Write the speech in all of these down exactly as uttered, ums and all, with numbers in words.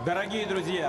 Дорогие друзья,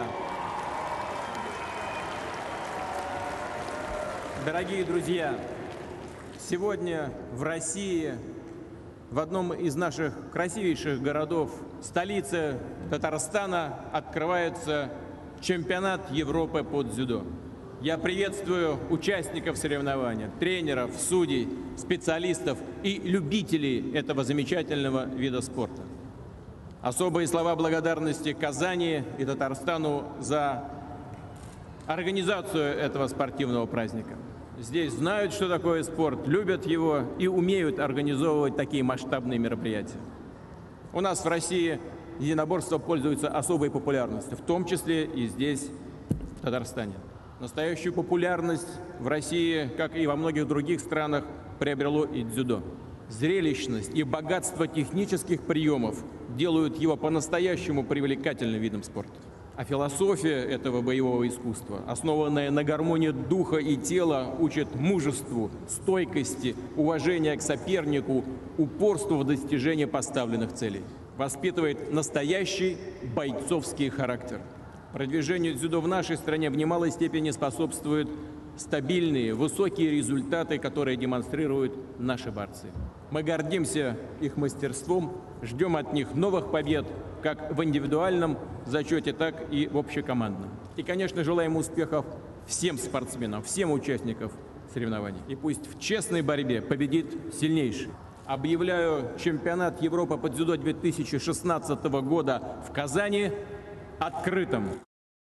дорогие друзья, сегодня в России, в одном из наших красивейших городов, столице Татарстана, открывается чемпионат Европы по дзюдо. Я приветствую участников соревнования, тренеров, судей, специалистов и любителей этого замечательного вида спорта. Особые слова благодарности Казани и Татарстану за организацию этого спортивного праздника. Здесь знают, что такое спорт, любят его и умеют организовывать такие масштабные мероприятия. У нас в России единоборство пользуется особой популярностью, в том числе и здесь, в Татарстане. Настоящую популярность в России, как и во многих других странах, приобрело и дзюдо. Зрелищность и богатство технических приемов делают его по-настоящему привлекательным видом спорта. А философия этого боевого искусства, основанная на гармонии духа и тела, учит мужеству, стойкости, уважению к сопернику, упорству в достижении поставленных целей. Воспитывает настоящий бойцовский характер. Продвижению дзюдо в нашей стране в немалой степени способствуют стабильные, высокие результаты, которые демонстрируют наши борцы. Мы гордимся их мастерством, ждем от них новых побед как в индивидуальном зачете, так и в общекомандном. И, конечно, желаем успехов всем спортсменам, всем участникам соревнований. И пусть в честной борьбе победит сильнейший. Объявляю чемпионат Европы по дзюдо две тысячи шестнадцатого года в Казани открытым.